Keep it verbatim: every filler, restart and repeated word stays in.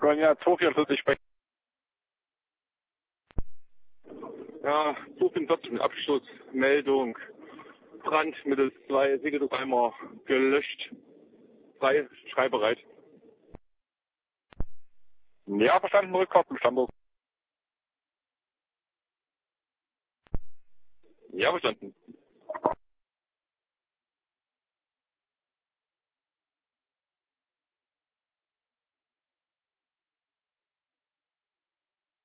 Konya zwei vierundvierzig sprechen. Ja, zwei fünfundvierzig mit Abschuss, Meldung, Brand mittels zwei Segeldruckeimer gelöscht, frei, schreibbereit. Ja, verstanden, Rückkopplung, Stammburg. Ja, verstanden.